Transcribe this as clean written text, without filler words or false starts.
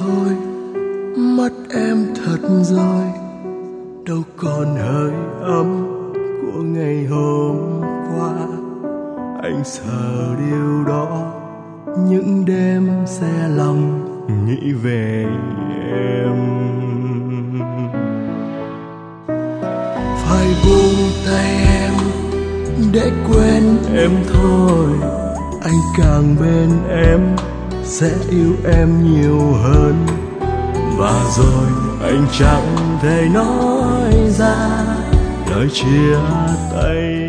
thôi, mất em thật rồi, đâu còn hơi ấm của ngày hôm qua. Anh sợ điều đó, những đêm xe lòng nghĩ về em. Phải buông tay em để quên em thôi, anh càng bên em sẽ yêu em nhiều hơn. Và rồi anh chẳng thể nói ra lời chia tay.